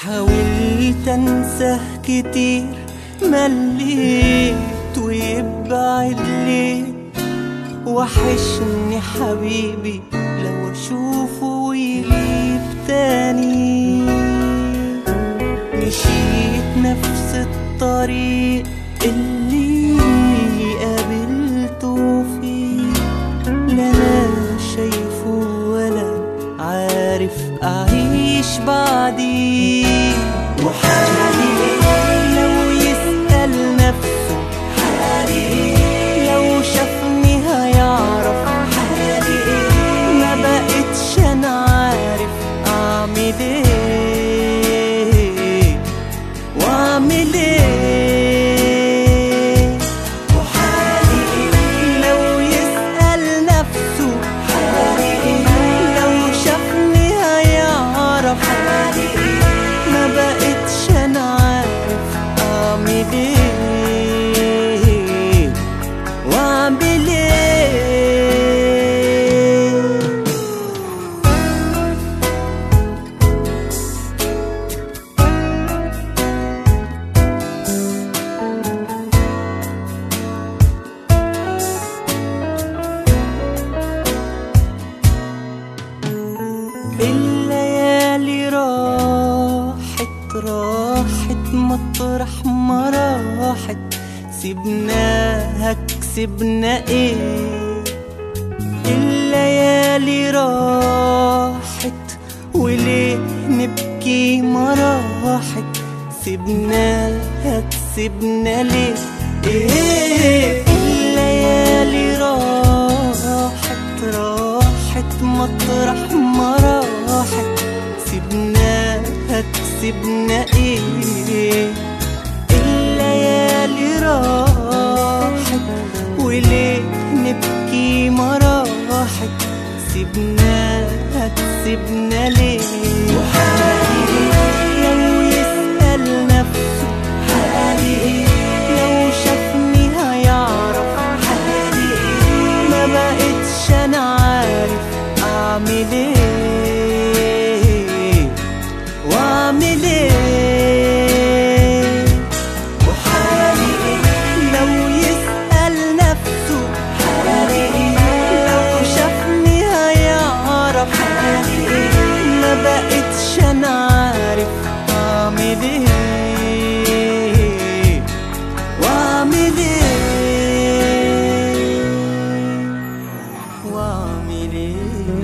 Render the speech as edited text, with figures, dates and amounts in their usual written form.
حاولت انساه كتير، مليت ويبعد ليه. وحشني حبيبي لو اشوفه ويغيب تاني. مشيت نفس الطريق اللي قابلته فيه، لا انا شايفه ولا عارف اعيش بعديه. وحالي لو يسأل نفسه حالي، لو شافني هيعرف حالي. ما بقتش انا عارف اعمل ايه واعمل ايه. وحالي لو يسأل نفسه حالي، لو شافني هيعرف حالي. ما بقتش انا عارف اعمل ايه واعمل ايه. الليالي راحت مطرح ما راحت. سيبناها كسبنا ايه. الليالي راحت وليه نبكي ما راحت. سيبناها كسبنا ليه ايه. الليالي راحت مطرح ما راحت. سيبناها كسبنا ايه. الليالي راحت وليه نبكي ما راحت. سيبناها كسبنا ليه. وحالي لو يسأل نفسه حالي، لو شافني هيعرف حالي. ما بقتش انا عارف اعمل ايه واعمل ايه. وحالي لو يسأل نفسه حالي، لو شافني هيعرف حالي. ما بقتش انا عارف اعمل ايه واعمل ايه واعمل ايه.